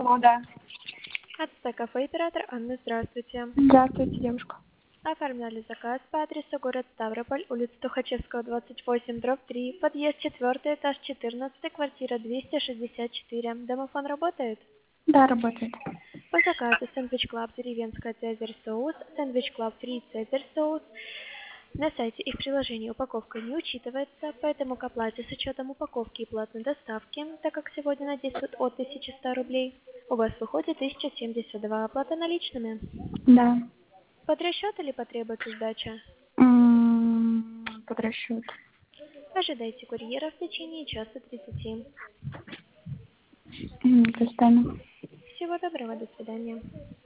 Алло, да. АЦТ кафе оператор Анна, здравствуйте. Здравствуйте, девушка. Оформляли заказ по адресу город Ставрополь, улица Тухачевского, 28/3, подъезд 4, этаж 14, квартира 264. Домофон работает? Да, работает. По заказу сэндвич клаб деревенская цезарь соус, сэндвич клаб фри цезарь соус. На сайте и в приложении упаковка не учитывается, поэтому к оплате с учетом упаковки и платной доставки, так как сегодня она действует от 1100 рублей, у вас выходит 1072. Оплата наличными. Да. Под расчет или потребуется сдача? Под расчет. Ожидайте курьера в течение часа 30. Достану. Всего доброго, до свидания.